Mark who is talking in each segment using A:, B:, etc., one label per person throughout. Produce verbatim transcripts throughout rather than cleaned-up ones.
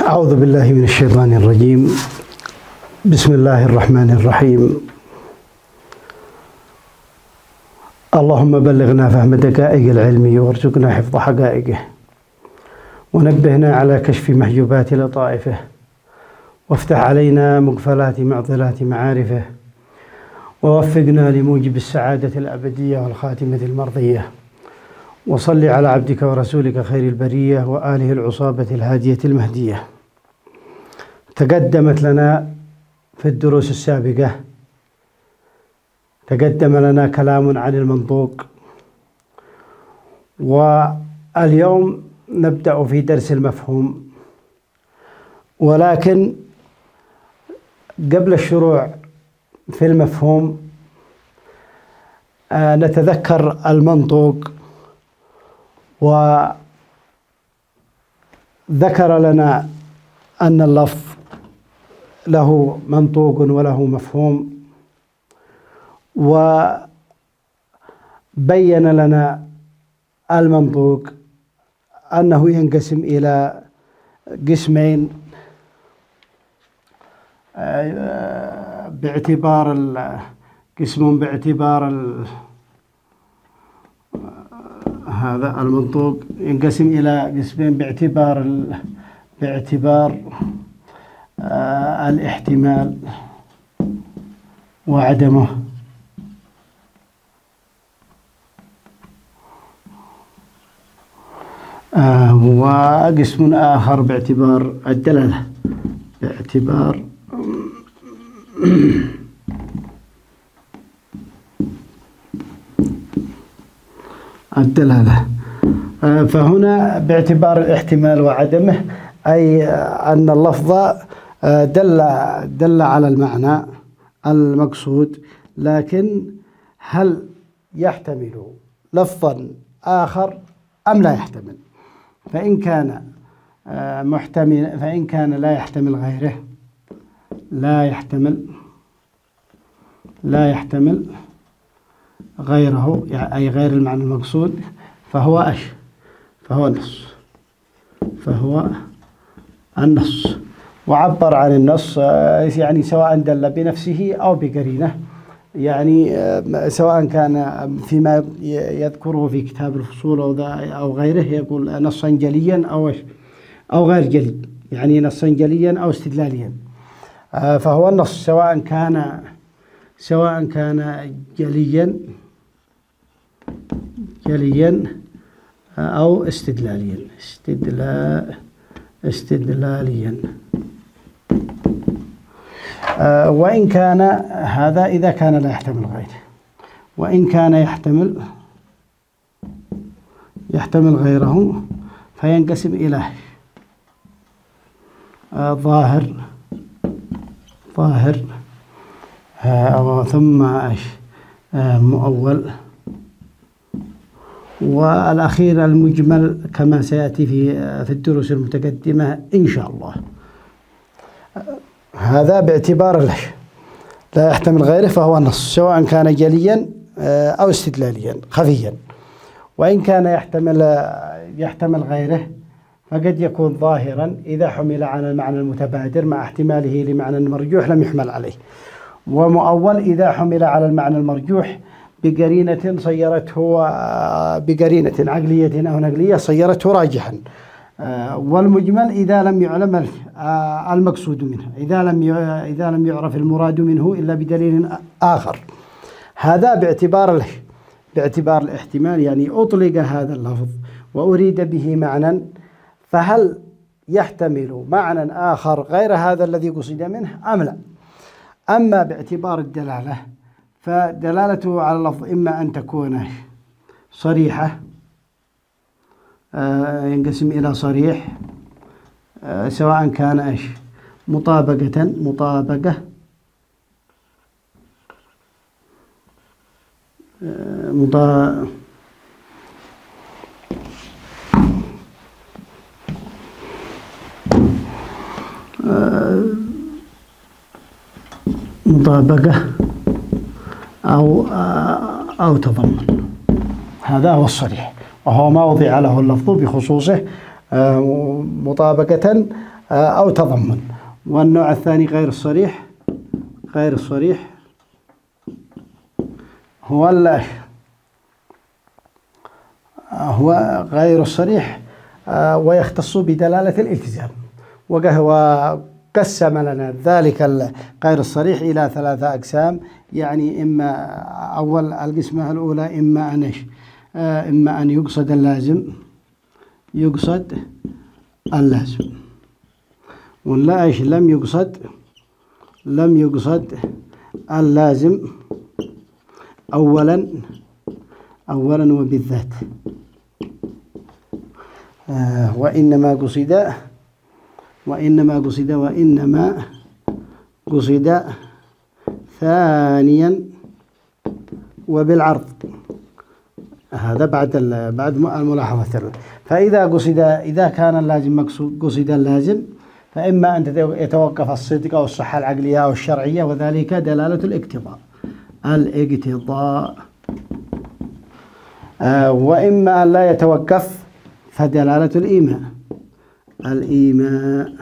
A: أعوذ بالله من الشيطان الرجيم. بسم الله الرحمن الرحيم. اللهم بلغنا فهم دقائق العلم وارزقنا حفظ حقائقه، ونبهنا على كشف محجوبات لطائفه، وافتح علينا مقفلات معضلات معارفه، ووفقنا لموجب السعادة الأبدية والخاتمة المرضية. وصل على عبدك ورسولك خير البرية وآله العصابة الهادية المهدية. تقدمت لنا في الدروس السابقة تقدم لنا كلام عن المنطوق، واليوم نبدأ في درس المفهوم. ولكن قبل الشروع في المفهوم نتذكر المنطوق، وذكر لنا أن اللفظ له منطوق وله مفهوم، وبين لنا المنطوق أنه ينقسم إلى قسمين باعتبار قسم باعتبار هذا المنطوق ينقسم إلى قسمين باعتبار باعتبار آه الاحتمال وعدمه، آه وقسم آخر باعتبار الدلالة باعتبار الدلالة. فهنا باعتبار الاحتمال وعدمه، أي أن اللفظ دل دل على المعنى المقصود، لكن هل يحتمل لفظا آخر أم لا يحتمل؟ فإن كان محتمل فإن كان لا يحتمل غيره لا يحتمل لا يحتمل غيره، أي غير المعنى المقصود، فهو أش فهو النص فهو النص وعبر عن النص يعني سواء دل بنفسه أو بقرينة، يعني سواء كان فيما يذكره في كتاب الفصول أو أو غيره يقول نصا جليا أو أو غير جلي، يعني نصا جليا أو استدلاليا. فهو النص سواء كان سواء كان جليا جليا أو استدلاليا استدلال استدلاليا آه وإن كان هذا إذا كان لا يحتمل غيره، وإن كان يحتمل يحتمل غيره فينقسم إلى آه ظاهر ظاهر آه ثم آه مؤول، والأخير المجمل كما سيأتي في في الدروس المتقدمة إن شاء الله. هذا باعتبار له لا يحتمل غيره فهو النص سواء كان جليا أو استدلاليا خفيا، وإن كان يحتمل يحتمل غيره فقد يكون ظاهرا إذا حمل على المعنى المتبادر مع احتماله لمعنى مرجوح لم يحمل عليه، ومؤول إذا حمل على المعنى المرجوح بقرينة صيرته بقرينة عقلية أو نقلية صيرته راجحا، والمجمل إذا لم يعلم المقصود منه، إذا لم إذا لم يعرف المراد منه إلا بدليل آخر. هذا باعتبار له باعتبار الاحتمال، يعني أطلق هذا اللفظ وأريد به معنى، فهل يحتمل معنى آخر غير هذا الذي قصد منه أم لا؟ أما باعتبار الدلالة فدلالته على اللفظ إما أن تكون صريحة، آه ينقسم إلى صريح آه سواء كان إيش مطابقة مطابقة آه مطا آه مطابقة أو أو تضمن. هذا هو الصريح، وهو ما وضع له اللفظ بخصوصه مطابقة أو تضمن. والنوع الثاني غير الصريح، غير الصريح هو ال هو غير الصريح ويختص بدلالة الالتزام. وقسم لنا ذلك غير الصريح إلى ثلاثة أقسام، يعني إما أول القسمة الأولى إما أن إما أن يقصد اللازم، يقصد اللازم، ولا إيش لم يقصد لم يقصد اللازم أولا أولا وبالذات. آه وإنما قصد وإنما قصد وإنما قصد ثانيا وبالعرض. هذا بعد بعد الملاحظة. فإذا قصد إذا كان اللازم مقصود قصد اللازم، فإما أن يتوقف الصدق أو الصحة العقلية أو الشرعية، وذلك دلالة الاقتضاء الاقتضاء آه وإما أن لا يتوقف فدلالة الإيماء الإيماء.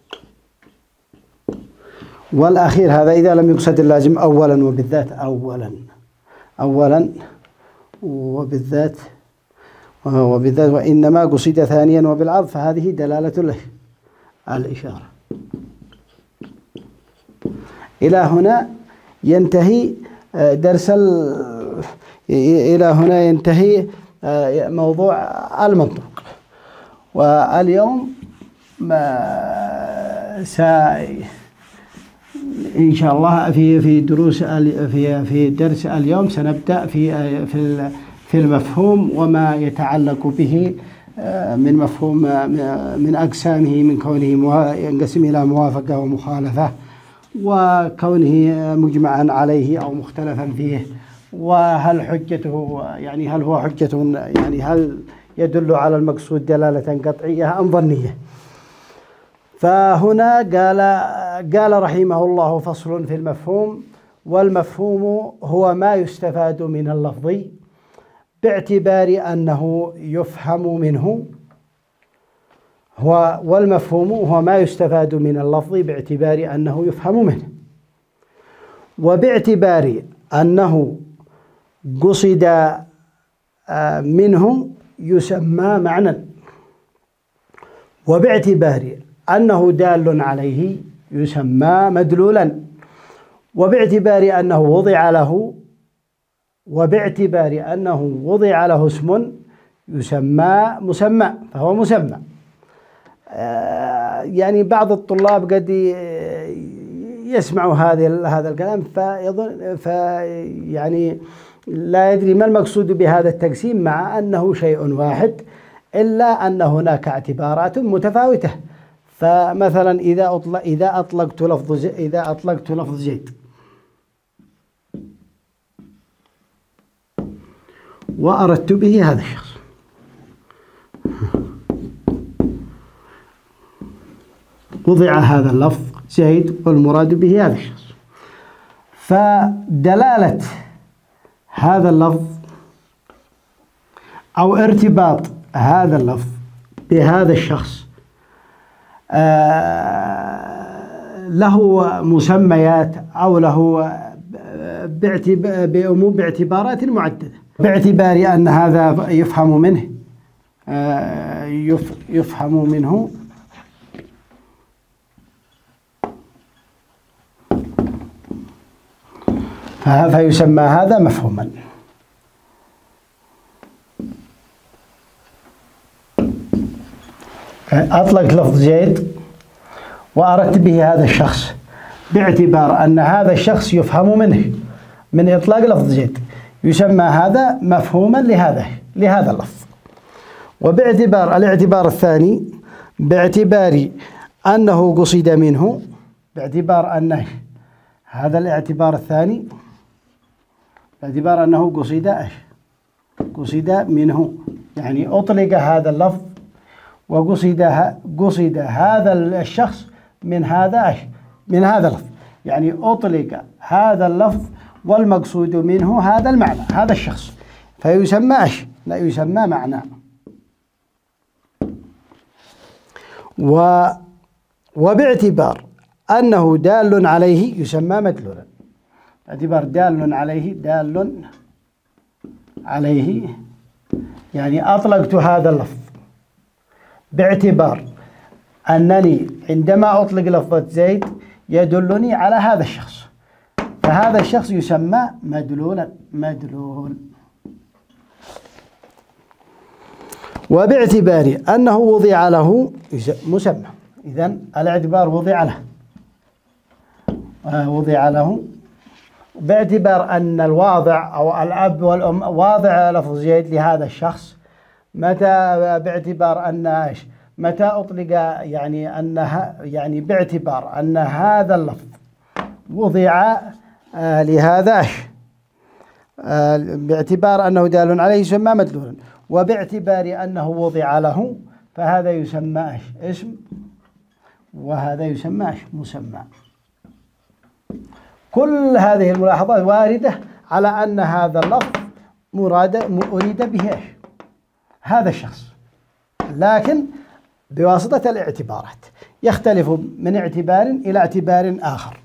A: والأخير هذا إذا لم يقصد اللازم أولا وبالذات أولا أولا وبالذات وبالذات وإنما قصد ثانيا وبالعرض، فهذه دلالة الإشارة. إلى هنا ينتهي درس إلى هنا ينتهي موضوع المنطوق. واليوم س إن شاء الله في في دروس في في درس اليوم سنبدأ في في في المفهوم وما يتعلق به من مفهوم من أقسامه، من كونه ينقسم إلى موافقة ومخالفة، وكونه مجمعا عليه أو مختلفا فيه، وهل حجته يعني هل هو حجة يعني هل يدل على المقصود دلالة قطعية أم ظنية. فهنا قال قال رحمه الله: فصل في المفهوم. والمفهوم هو ما يستفاد من اللفظ باعتبار أنه يفهم منه هو والمفهوم هو ما يستفاد من اللفظ باعتبار أنه يفهم منه، وباعتبار أنه قصد منه يسمى معنى، وباعتبار أنه دال عليه يسمى مدلولا، وباعتبار أنه وضع له وباعتبار أنه وضع له اسم يسمى مسمى، فهو مسمى. يعني بعض الطلاب قد يسمع هذا هذا الكلام فيظن فيعني لا يدري ما المقصود بهذا التقسيم، مع أنه شيء واحد إلا أن هناك اعتبارات متفاوتة. فمثلا إذا أطلق إذا أطلقت لفظ إذا أطلقت لفظ زيد وأردت به هذا الشخص، وضع هذا اللفظ زيد والمراد به هذا الشخص، فدلالة هذا اللفظ أو ارتباط هذا اللفظ بهذا الشخص له مسميات أو له باعتبارات معددة، باعتبار أن هذا يفهم منه يفهم منه فيسمى هذا مفهوما. أطلقت لفظ زيد وأردت به هذا الشخص باعتبار أن هذا الشخص يفهم منه من إطلاق لفظ زيد، يسمى هذا مفهوما لهذا لهذا اللفظ. وباعتبار الاعتبار الثاني باعتبار أنه قصد منه، باعتبار أنه هذا الاعتبار الثاني باعتبار أنه قصد إيش؟ قصد منه، يعني أطلق هذا اللفظ وقصد قصد هذا الشخص من هذا إيش؟ من هذا اللفظ، يعني أطلق هذا اللفظ والمقصود منه هذا المعنى هذا الشخص، فيسمى إيش؟ لا يسمى معنى. وباعتبار أنه دال عليه يسمى مدلولا. باعتبار دال عليه دال عليه يعني أطلقت هذا اللفظ باعتبار أنني عندما أطلق لفظة زيد يدلني على هذا الشخص، فهذا الشخص يسمى مدلولا مدلول. وباعتبار أنه وضع له مسمى، إذن الاعتبار وضع له وضع له باعتبار أن الواضع أو الأب والأم واضع لفظ زيد لهذا الشخص، متى باعتبار أن متى أطلق يعني أنها يعني باعتبار أن هذا اللفظ وضع آه لهذا آه باعتبار أنه دال عليه يسمى مدلولا، وباعتبار أنه وضع له فهذا يسمى اسم وهذا يسمى مسمى. كل هذه الملاحظات واردة على أن هذا اللفظ مراد أريد به هذا الشخص، لكن بواسطة الاعتبارات يختلف من اعتبار إلى اعتبار آخر.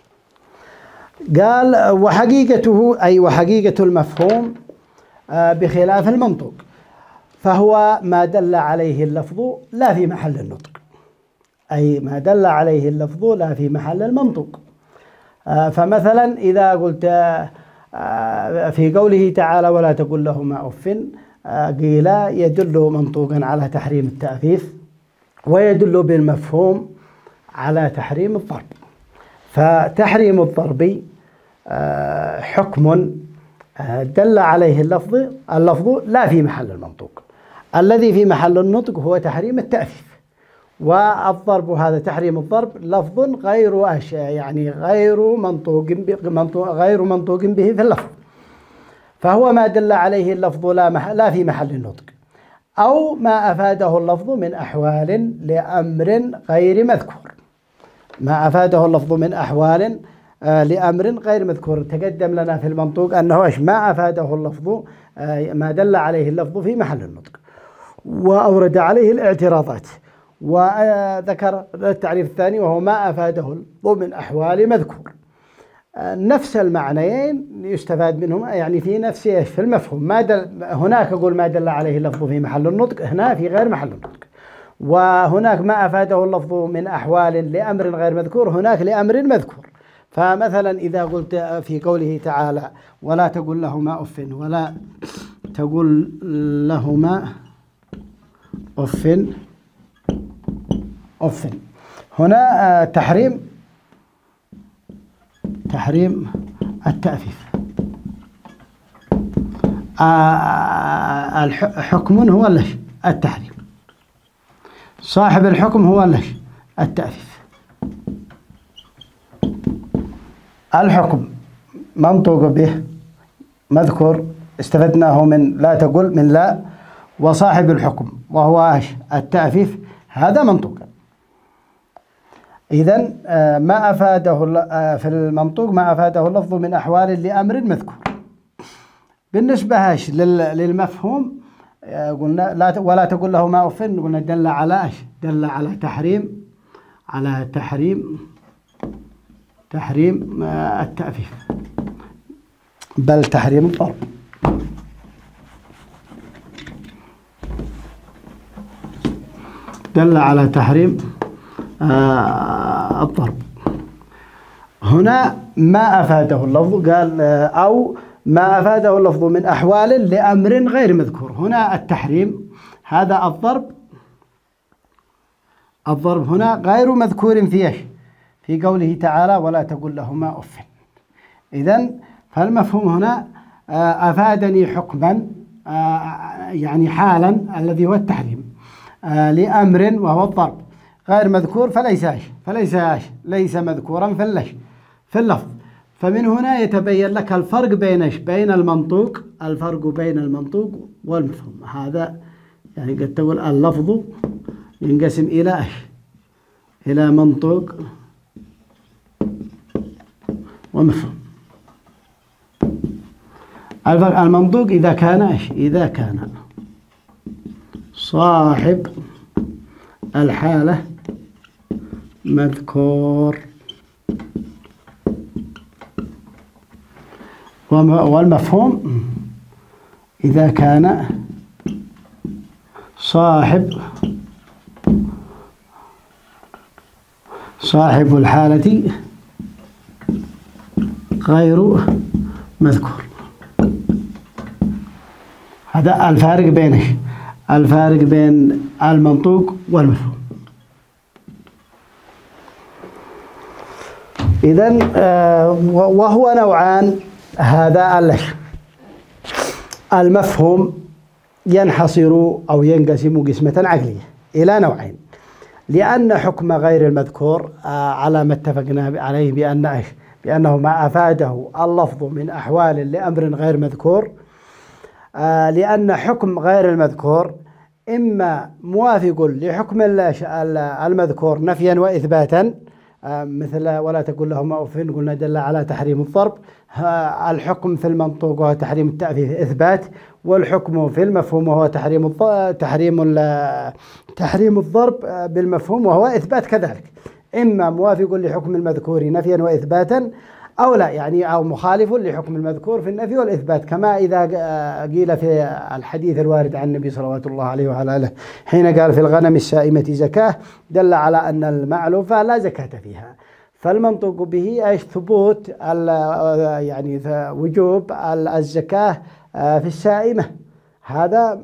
A: قال وحقيقته أي وحقيقة المفهوم بخلاف المنطوق، فهو ما دل عليه اللفظ لا في محل النطق، أي ما دل عليه اللفظ لا في محل المنطوق. فمثلا إذا قلت في قوله تعالى ولا تقل لهما أف، قيل يدل منطوقا على تحريم التأفيف، ويدل بالمفهوم على تحريم الضرب. فتحريم الضرب حكم دل عليه اللفظ اللفظ لا في محل المنطوق، الذي في محل النطق هو تحريم التأفيف، والضرب هذا تحريم الضرب لفظ غير أشياء يعني غير منطوق غير منطوق به في اللفظ، فهو ما دل عليه اللفظ لا, لا في محل النطق، أو ما أفاده اللفظ من أحوال لأمر غير مذكور. ما أفاده اللفظ من أحوال آه لأمر غير مذكور. تقدم لنا في المنطوق أنه إيش ما أفاده اللفظ آه ما دل عليه اللفظ في محل النطق، وأورد عليه الاعتراضات، وذكر التعريف الثاني وهو ما أفاده اللفظ من أحوال مذكور. آه نفس المعنيين يستفاد منهم يعني في نفس إيش في المفهوم. ما دل هناك أقول ما دل عليه اللفظ في محل النطق، هنا في غير محل النطق. وهناك ما أفاده اللفظ من أحوال لأمر غير مذكور، هناك لأمر مذكور. فمثلا إذا قلت في قوله تعالى ولا تقل لهما أف ولا تقل لهما أف أف، هنا تحريم تحريم التأفيف. الحكم هو ليش التحريم، صاحب الحكم هو ليش التأفيف. الحكم منطوق به مذكور استفدناه من لا تقل من لا، وصاحب الحكم وهو التأفيف هذا منطوق. إذن ما أفاده في المنطوق ما أفاده اللفظ من أحوال لأمر مذكور. بالنسبة للمفهوم قلنا لا ولا تقل له ما أف، قلنا دل على ايش؟ دل على تحريم على تحريم تحريم التأفيف، بل تحريم الضرب. دل على تحريم الضرب. هنا ما أفاده اللفظ قال أو ما أفاده اللفظ من أحوال لأمر غير مذكور. هنا التحريم هذا الضرب الضرب هنا غير مذكور فيه في قوله تعالى ولا تقل لهما أف. إذن فالمفهوم هنا أفادني حكما يعني حالا الذي هو التحريم لأمر وهو الضرب غير مذكور، فليس فليس ليس مذكورا في في اللفظ. فمن هنا يتبين لك الفرق بين بين المنطوق الفرق بين المنطوق والمفهوم. هذا يعني قد تقول اللفظ ينقسم إلى ايش؟ إلى منطوق ومفهوم. المنطوق إذا كان ايش؟ إذا كان صاحب الحالة مذكور والمفهوم إذا كان صاحب صاحب الحالة غير مذكور. هذا الفارق بين الفارق بين المنطوق والمفهوم. إذن وهو نوعان. هذا المفهوم ينحصر أو ينقسم قسمة عقلية إلى نوعين، لأن حكم غير المذكور على ما اتفقنا عليه بأن بأنه ما أفاده اللفظ من أحوال لأمر غير مذكور، لأن حكم غير المذكور إما موافق لحكم المذكور نفيا وإثباتا، مثل ولا تقل لهما أف قلنا دل على تحريم الضرب. الحكم في المنطوق وهو تحريم التأفيف إثبات، والحكم في المفهوم وهو تحريم تحريم تحريم الضرب بالمفهوم وهو إثبات كذلك، إما موافق لحكم المذكور نفيا وإثباتا أو لا، يعني أو مخالف لحكم المذكور في النفي والإثبات، كما إذا قيل في الحديث الوارد عن النبي صلوات الله عليه وعلى آله حين قال في الغنم السائمة زكاة، دل على أن المعلوفة لا زكاة فيها. فالمنطوق به أي ثبوت يعني وجوب الزكاة في السائمة، هذا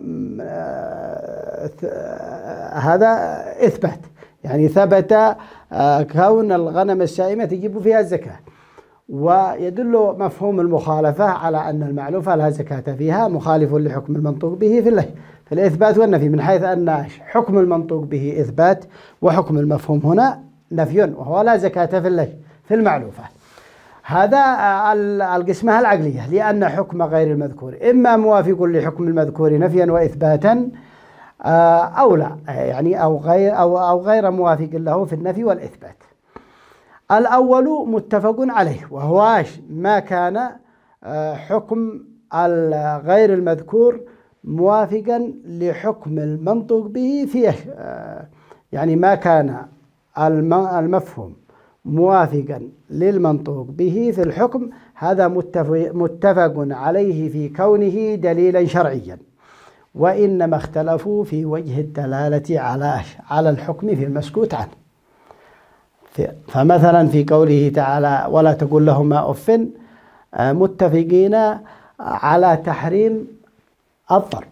A: هذا إثبات، يعني ثبت كون الغنم السائمة تجب فيها الزكاة. ويدل مفهوم المخالفة على أن المعلوفة لا زكاة فيها، مخالف لحكم المنطوق به في الله في الإثبات والنفي، من حيث أن حكم المنطوق به إثبات وحكم المفهوم هنا نفي، وهو لا زكاة في الله في المعلوفة. هذا القسمة العقلية، لأن حكم غير المذكور إما موافق لحكم المذكور نفيا وإثباتا أو لا، يعني أو غير أو أو غير موافق له في النفي والإثبات. الأول متفق عليه، وهو ما كان حكم غير المذكور موافقا لحكم المنطوق به فيه، يعني ما كان المفهوم موافقا للمنطوق به في الحكم، هذا متفق عليه في كونه دليلا شرعيا، وإنما اختلفوا في وجه الدلالة على على الحكم في المسكوت عنه. فمثلا في قوله تعالى ولا تقل لهما أف، متفقين على تحريم الضرب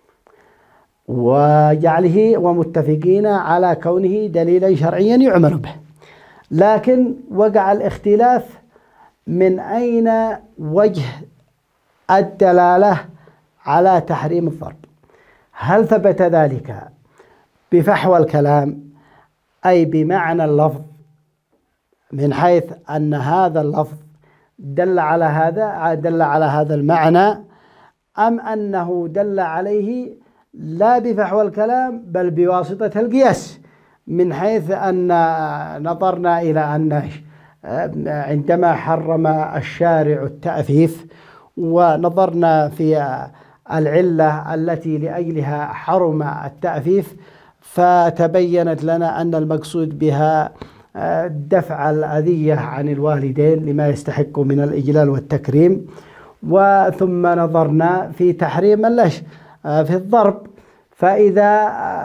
A: وجعله، ومتفقين على كونه دليلا شرعيا يعمل به، لكن وقع الاختلاف من أين وجه الدلالة على تحريم الضرب. هل ثبت ذلك بفحوى الكلام أي بمعنى اللفظ، من حيث أن هذا اللفظ دل على هذا دل على هذا المعنى، أم أنه دل عليه لا بفحوى الكلام بل بواسطة القياس، من حيث أن نظرنا إلى أن عندما حرم الشارع التأفيف ونظرنا في العلة التي لأجلها حرم التأفيف، فتبينت لنا أن المقصود بها دفع الأذية عن الوالدين لما يستحق من الإجلال والتكريم. وثم نظرنا في تحريم اللش في الضرب، فإذا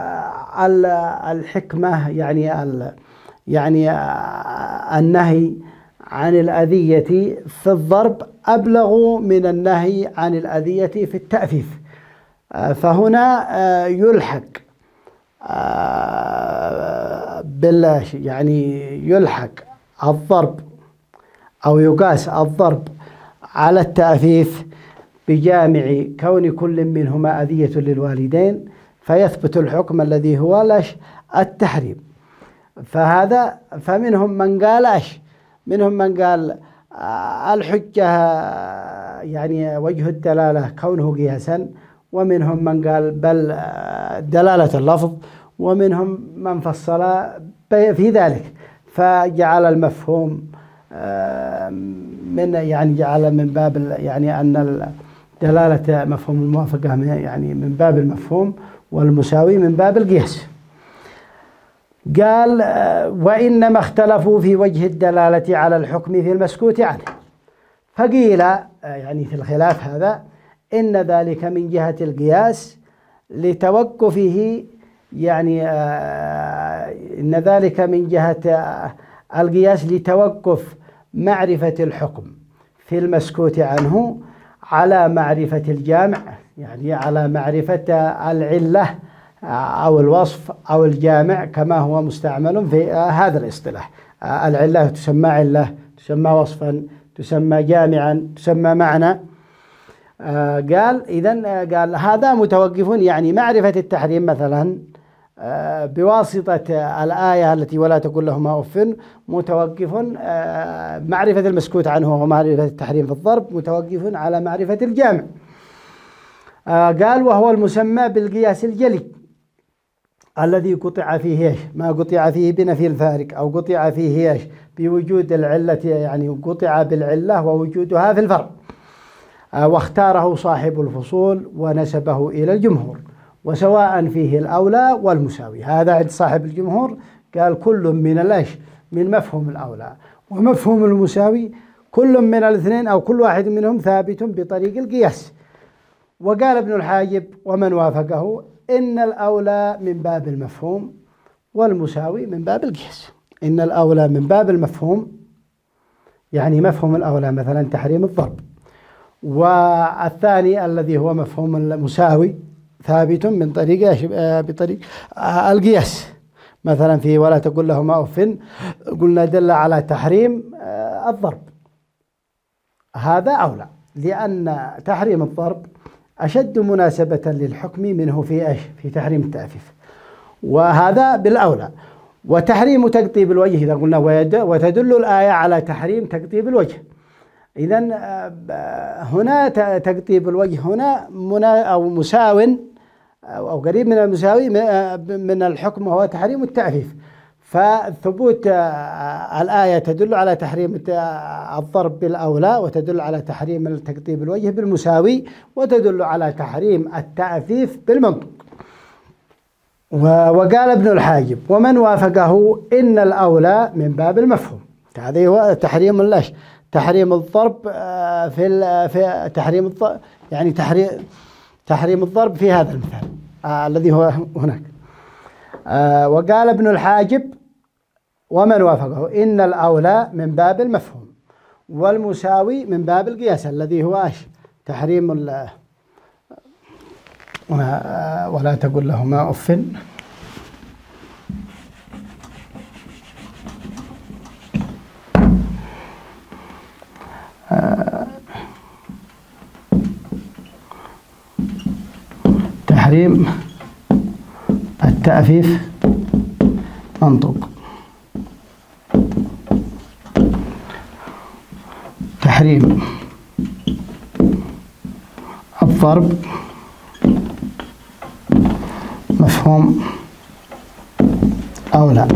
A: الحكمة يعني يعني النهي عن الأذية في الضرب أبلغ من النهي عن الأذية في التأفيف، فهنا يلحق بالله يعني يلحق الضرب أو يقاس الضرب على التأفيف بجامع كون كل منهما أذية للوالدين، فيثبت الحكم الذي هو لش التحريم. فهذا فمنهم من قال أش منهم من قال الحجة يعني وجه الدلالة كونه قياسا، ومنهم من قال بل دلالة اللفظ، ومنهم من فصل في ذلك فجعل المفهوم من يعني جعل من باب يعني أن دلالة مفهوم الموافقة يعني من باب المفهوم، والمساوي من باب القياس. قال وإنما اختلفوا في وجه الدلالة على الحكم في المسكوت عنه، فقيل يعني في الخلاف هذا إن ذلك من جهة القياس لتوقفه، يعني إن ذلك من جهة القياس لتوقف معرفة الحكم في المسكوت عنه على معرفة الجامع، يعني على معرفة العلة أو الوصف أو الجامع كما هو مستعمل في هذا الاصطلاح. العلة تسمى علة، تسمى وصفا، تسمى جامعا، تسمى معنى. قال إذن قال هذا متوقف، يعني معرفة التحريم مثلا بواسطة الآية التي ولا تقل لهما أف متوقف، معرفة المسكوت عنه ومعرفة التحريم في الضرب متوقف على معرفة الجامع. قال وهو المسمى بالقياس الجلي الذي قطع فيه ايش؟ ما قطع فيه بنفي الفارق، أو قطع فيه ايش؟ بوجود العلة، يعني قطع بالعلة ووجودها في الفرق. واختاره صاحب الفصول ونسبه إلى الجمهور، وسواء فيه الأولى والمساوي. هذا عند صاحب الجمهور قال كل من الايش؟ من مفهوم الأولى ومفهوم المساوي، كل من الاثنين أو كل واحد منهم ثابت بطريق القياس. وقال ابن الحاجب ومن وافقه إن الأولى من باب المفهوم والمساوي من باب القياس. إن الأولى من باب المفهوم، يعني مفهوم الأولى مثلا تحريم الضرب، والثاني الذي هو مفهوم المساوي ثابت من طريق بطريق القياس. مثلا في ولا تقل لهما أف قلنا دل على تحريم الضرب، هذا أولى لأن تحريم الضرب أشد مناسبة للحكم منه في ايش؟ في تحريم التأفيف، وهذا بالأولى. وتحريم تقطيب الوجه إذا قلنا وتدل الآية على تحريم تقطيب الوجه، إذن هنا تقطيب الوجه هنا منا أو مساو أو قريب من المساوي من الحكم وهو تحريم التأفيف. فثبوت الآية تدل على تحريم الضرب بالأولى، وتدل على تحريم تقطيب الوجه بالمساوي، وتدل على تحريم التأفيف بالمنطق. وقال ابن الحاجب ومن وافقه إن الأولى من باب المفهوم. هذا هو تحريم اللاش تحريم الضرب في في تحريم الضرب، يعني تحريم تحريم الضرب في هذا المثال آه الذي هو هناك. آه وقال ابن الحاجب ومن وافقه إن الأولى من باب المفهوم والمساوي من باب القياس الذي هو ايش؟ تحريم ال ولا تقل لهما أف آه تحريم التأفيف منطق، تحريم الضرب مفهوم أولى،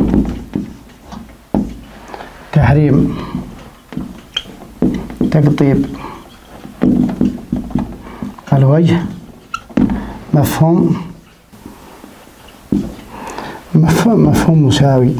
A: تحريم تقطيب الوجه مفهوم مفهوم, مفهوم مساوي.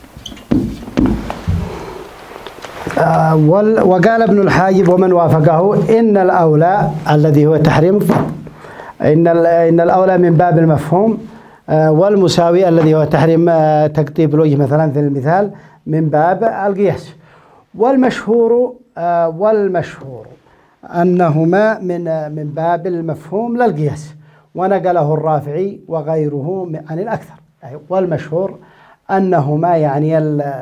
A: آه وقال ابن الحاجب ومن وافقه إن الأولى الذي هو تحريم الضرب إن إن الأولى من باب المفهوم آه والمساوي الذي هو تحريم آه تقطيب الوجه مثلا في المثال من باب القياس. والمشهور آه والمشهور أنهما من آه من باب المفهوم لا القياس، ونقله الرافعي وغيره عن الأكثر. والمشهور أنهما يعني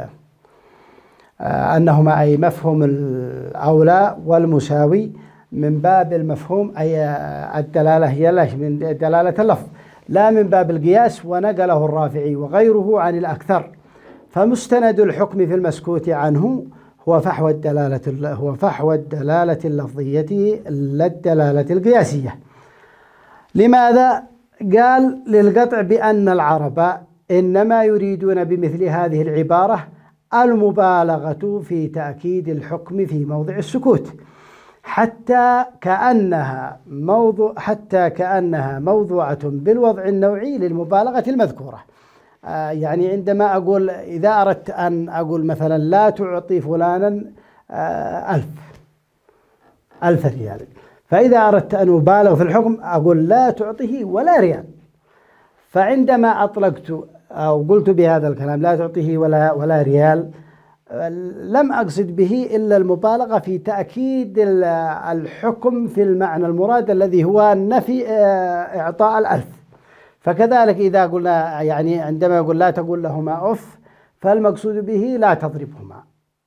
A: أنهما أي مفهوم الأولى والمساوي من باب المفهوم، أي الدلالة هي من دلالة اللفظ لا من باب القياس. ونقله الرافعي وغيره عن الأكثر. فمستند الحكم في المسكوت عنه هو فحوى الدلالة هو فحوى الدلالة اللفظية لا الدلالة القياسية. لماذا؟ قال للقطع بأن العرب إنما يريدون بمثل هذه العبارة المبالغة في تأكيد الحكم في موضع السكوت، حتى كأنها موضوع حتى كأنها موضوعة بالوضع النوعي للمبالغة المذكورة. يعني عندما أقول إذا أردت أن أقول مثلا لا تعطي فلانا ألف ألف ريال، فإذا أردت أن أبالغ في الحكم أقول لا تعطيه ولا ريال. فعندما أطلقت أو قلت بهذا الكلام لا تعطيه ولا ولا ريال، لم أقصد به إلا المبالغة في تأكيد الحكم في المعنى المراد الذي هو نفي إعطاء الألف. فكذلك إذا قلنا يعني عندما يقول لا تقول لهما أف، فالمقصود به لا تضربهما،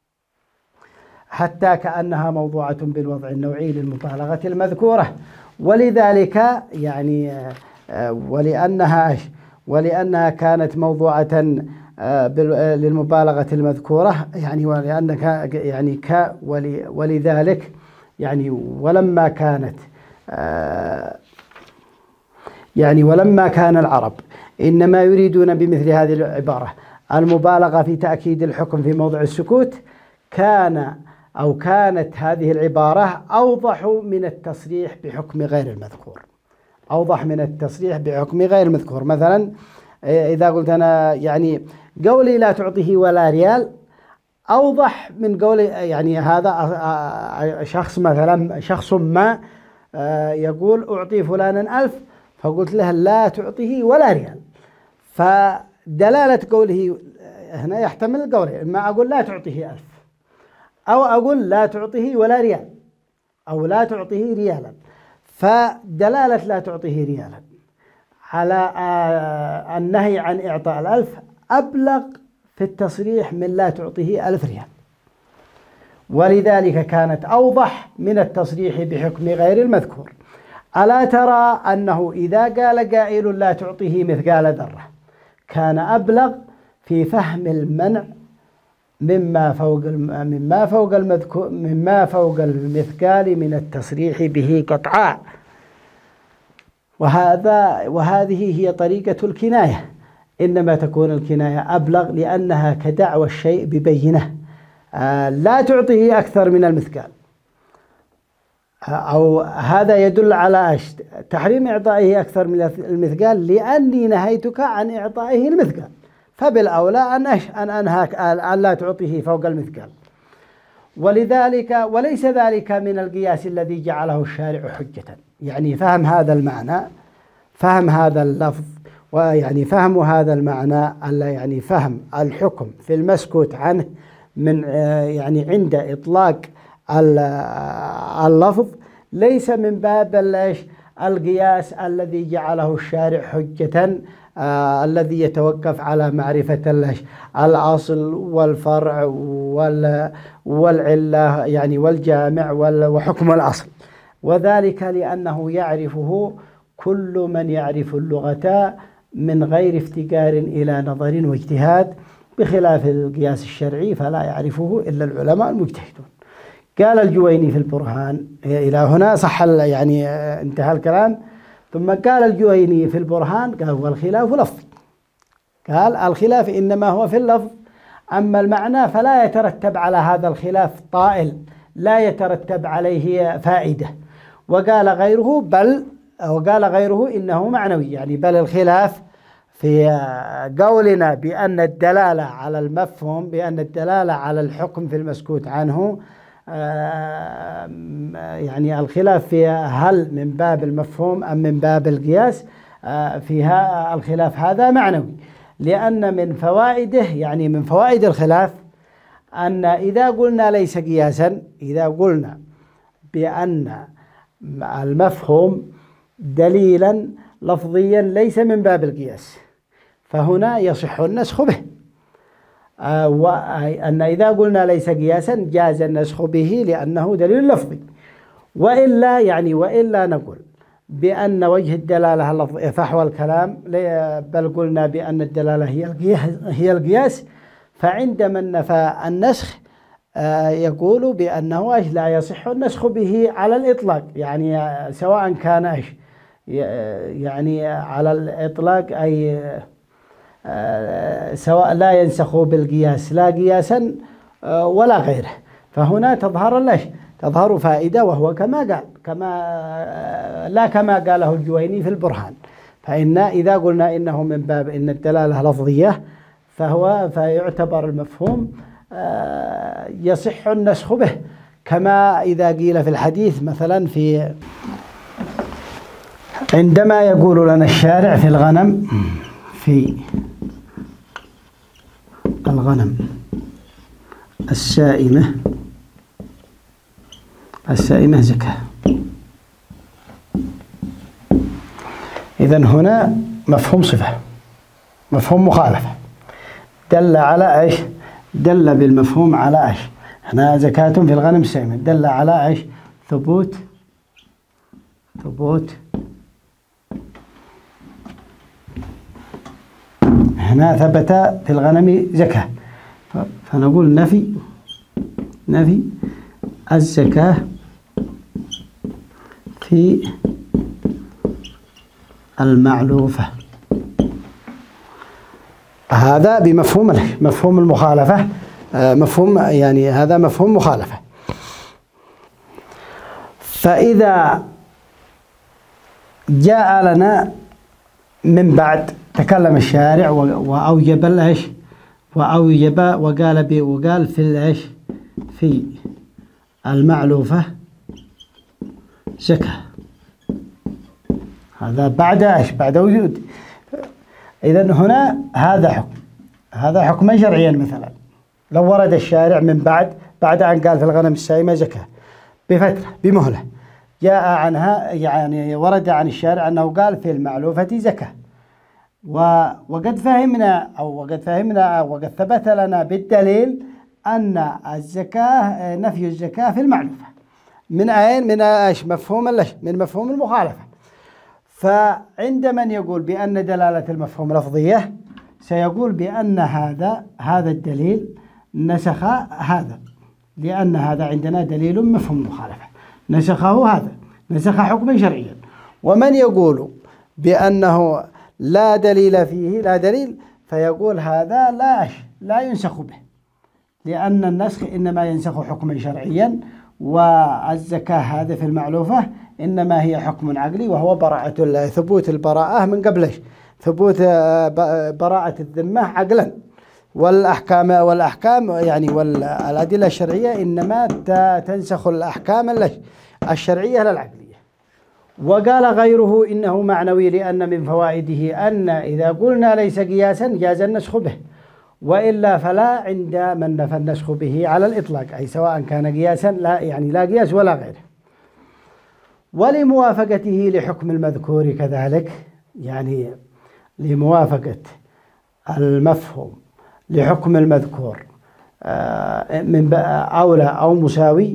A: حتى كأنها موضوعة بالوضع النوعي للمبالغة المذكورة. ولذلك يعني ولأنها ولأنها كانت موضوعة للمبالغة المذكورة، يعني ولأنك يعني ك ولذلك يعني ولما كانت يعني ولما كان العرب إنما يريدون بمثل هذه العبارة المبالغة في تأكيد الحكم في موضع السكوت، كان أو كانت هذه العبارة أوضح من التصريح بحكم غير المذكور، أوضح من التصريح بحكم غير المذكور. مثلا إذا قلت أنا يعني قولي لا تعطيه ولا ريال أوضح من قولي يعني هذا شخص مثلا شخص ما يقول أعطي فلانا ألف، فقلت له لا تعطيه ولا ريال، فدلالة قوله هنا يحتمل قولين، إما أقول لا تعطيه ألف أو أقول لا تعطيه ولا ريال أو لا تعطيه ريالا. فدلالة لا تعطيه ريالا على النهي عن إعطاء الألف أبلغ في التصريح من لا تعطيه ألف ريال، ولذلك كانت أوضح من التصريح بحكم غير المذكور. ألا ترى أنه إذا قال قائل لا تعطيه مثقال ذرة كان أبلغ في فهم المنع مما فوق مما فوق المذكور مما فوق المثقال من التصريح به قطعا. وهذا وهذه هي طريقة الكناية، إنما تكون الكناية أبلغ لأنها كدعوى الشيء ببينه. آه لا تعطيه أكثر من المثقال، أو هذا يدل على تحريم إعطائه أكثر من المثقال لأني نهيتك عن إعطائه المثقال، فبالأولى أن أن أنهاك أن لا تعطيه فوق المثقال. ولذلك وليس ذلك من القياس الذي جعله الشارع حجة، يعني فهم هذا المعنى فهم هذا اللفظ ويعني فهم هذا المعنى يعني فهم الحكم في المسكوت عنه من يعني عند إطلاق اللفظ ليس من باب القياس الذي جعله الشارع حجة، آه الذي يتوقف على معرفة الأصل والفرع والعلة يعني والجامع وحكم الأصل، وذلك لأنه يعرفه كل من يعرف اللغة من غير افتقار إلى نظر واجتهاد، بخلاف القياس الشرعي فلا يعرفه إلا العلماء المجتهدون. قال الجويني في البرهان، إلى هنا صح يعني انتهى الكلام، ثم قال الجويني في البرهان قال والخلاف لفظي، قال الخلاف إنما هو في اللفظ، أما المعنى فلا يترتب على هذا الخلاف طائل، لا يترتب عليه فائدة. وقال غيره بل وقال غيره إنه معنوي، يعني بل الخلاف في قولنا بأن الدلالة على المفهوم بأن الدلالة على الحكم في المسكوت عنه يعني الخلاف فيها هل من باب المفهوم أم من باب القياس، فيها الخلاف هذا معنوي، لأن من فوائده يعني من فوائد الخلاف أن إذا قلنا ليس قياسا، إذا قلنا بأن المفهوم دليلا لفظيا ليس من باب القياس فهنا يصح النسخ به، آه وأن إذا قلنا ليس قياسا جاز النسخ به لأنه دليل لفظي. وإلا يعني وإلا نقول بأن وجه الدلالة اللفظي فحوى الكلام، بل قلنا بأن الدلالة هي القياس, هي القياس فعند من نفى النسخ آه يقول بأنه لا يصح النسخ به على الإطلاق، يعني سواء كان إيش يعني على الإطلاق أي آه سواء لا ينسخ بالقياس لا قياسا آه ولا غيره. فهنا تظهر ليش تظهر فائدة، وهو كما قال كما آه لا كما قاله الجويني في البرهان، فإن إذا قلنا إنه من باب إن الدلالة لفظية فهو فيعتبر المفهوم يصح النسخ به، كما إذا قيل في الحديث مثلا في عندما يقول لنا الشارع في الغنم في الغنم السائمة السائمة زكاة. إذن هنا مفهوم صفة، مفهوم مخالفة، دل على إيش؟ دل بالمفهوم على إيش؟ هنا زكاة في الغنم السائمة دل على إيش؟ ثبوت ثبوت هنا ثبت في الغنم زكاة، فنقول نفي نفي الزكاة في المعلوفة. هذا بمفهوم مفهوم المخالفة، مفهوم يعني هذا مفهوم مخالفة. فإذا جاء لنا من بعد تكلم الشارع وأوجب الإيش؟ وأوجب وقال بي وقال في الإيش؟ في المعلوفة زكاة. هذا بعد إيش؟ بعد وجود. إذن هنا هذا حكم، هذا حكما شرعيا. مثلا لو ورد الشارع من بعد بعد أن قال في الغنم السائمة زكاة بفترة بمهلة، جاء عنها يعني ورد عن الشارع أنه قال في المعلوفة زكاة، وقد فهمنا أو وقد فهمنا أو وقد ثبت لنا بالدليل أن الزكاة نفي الزكاة في المعلوفة. من أين؟ من إيش؟ مفهوم اللش من مفهوم المخالفة. فعند من يقول بأن دلالة المفهوم لفظية سيقول بأن هذا هذا الدليل نسخ هذا، لأن هذا عندنا دليل مفهوم مخالفة نسخه، هذا نسخ حكما شرعيا. ومن يقول بأنه لا دليل فيه لا دليل فيقول هذا لا لا ينسخ به، لأن النسخ إنما ينسخ حكما شرعيا، والزكاة هذه في المعلوفة إنما هي حكم عقلي، وهو براءة ثبوت البراءة من قبل ثبوت براءة الذمة عقلا، والأحكام والأحكام يعني والأدلة الشرعية إنما تنسخ الأحكام الشرعية للعقلية. وقال غيره إنه معنوي، لأن من فوائده أن إذا قلنا ليس قياسا جاز النسخ به، وإلا فلا عند من نفى النسخ به على الإطلاق، أي سواء كان قياسا لا يعني لا قياس ولا غيره. ولموافقته لحكم المذكور كذلك، يعني لموافقة المفهوم لحكم المذكور من أولى أو مساوي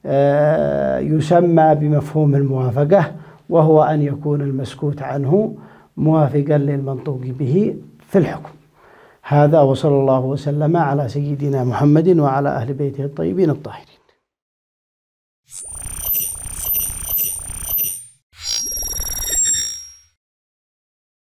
A: يسمى بمفهوم الموافقة، وهو أن يكون المسكوت عنه موافقا للمنطوق به في الحكم. هذا وصلى الله وسلم على سيدنا محمد وعلى أهل بيته الطيبين الطاهرين.